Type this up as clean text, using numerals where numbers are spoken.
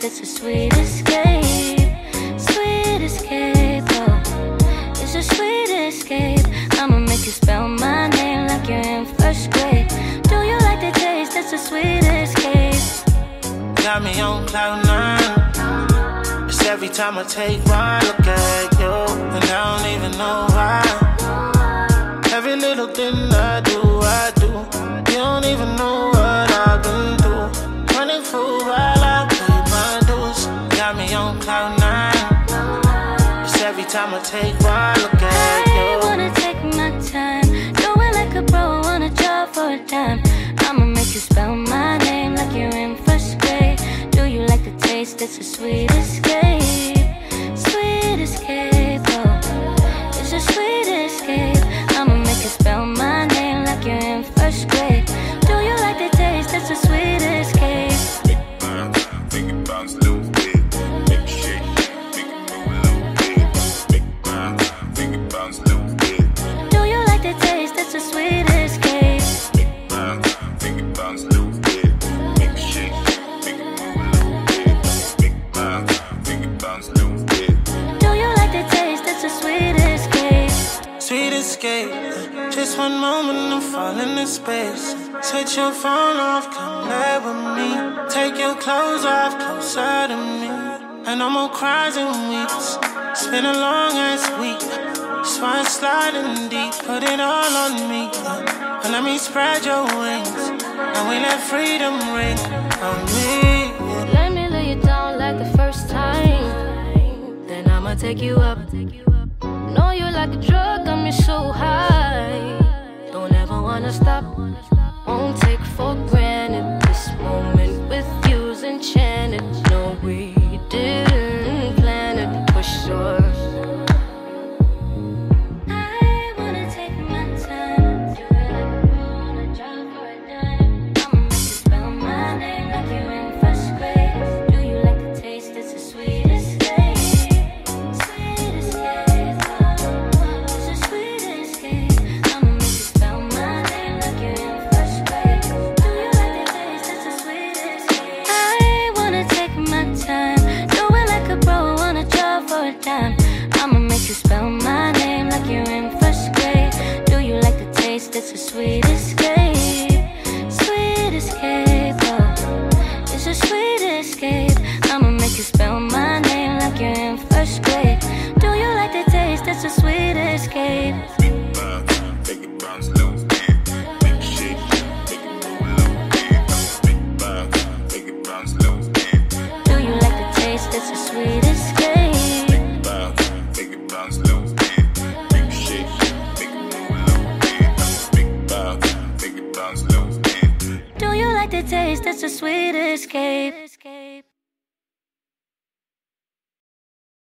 that's a sweet escape. Sweet escape, oh, it's a sweet escape. I'ma make you spell my name like you're in first grade. Do you like the taste? That's a sweet escape. Got me on cloud nine. It's every time I take one look at you, and I don't even know why. Every little thing I do. You don't even know what I've been through. Running through while I pay my dues. Got me on cloud nine. It's every time I take one look at you. I wanna take my time, do it like a pro on a job for a dime. I'ma make you spell my name like you're in first grade. Do you like the taste? That's a sweet escape. Sweet escape, oh, it's a sweet escape. I'ma make you spell my name like you're in first grade. Do you like the taste? That's a sweet escape. Make it bounce a little bit. Make it shake, make it move a little bit. Make it bounce a little bit. Do you like the taste? That's a sweet escape. Make it bounce a little bit. Make it shake, make it move a little bit. Make it bounce a little bit. Do you like the taste? That's a sweet escape. Sweet escape. Just one moment and fall into space. Switch your phone off, come lay with me. Take your clothes off, closer to me. And no more cries and weeps. It's been a long ass week. So I'm sliding deep, put it all on me. And let me spread your wings. And we let freedom ring on me. Let me lay you down like the first time. Then I'ma take you up. Know you like a drug, got me so high. Don't ever wanna stop. Won't take for granted. This moment with you's enchanted. No, we didn't plan it for sure. I wanna take my time. Do it like a pro on a job for a dime. I'ma make you spell my name like you're in first grade. Do you like the taste? It's a sweet escape. Sweet escape, oh, it's a sweet escape. I'ma make you spell my name like you're in first grade. Do you like the taste? It's a sweet escape. I wanna take my time. Do it like a pro on a job for a dime. I'ma make you spell my name like you're in first grade. Do you like the taste? It's a sweet escape. Sweet escape, oh, it's a sweet escape. I'ma make you spell my name like you're in first grade. Do you like the taste? It's a sweet escape. Make it bounce a little bit. Make it shake, make it move a little bit. Make it bounce a little bit. Do you like the taste? It's a sweet escape. Make it bounce a little bit. Make it shake, make it move a little bit. Make it bounce a little bit. Do you like the taste? It's a sweet escape.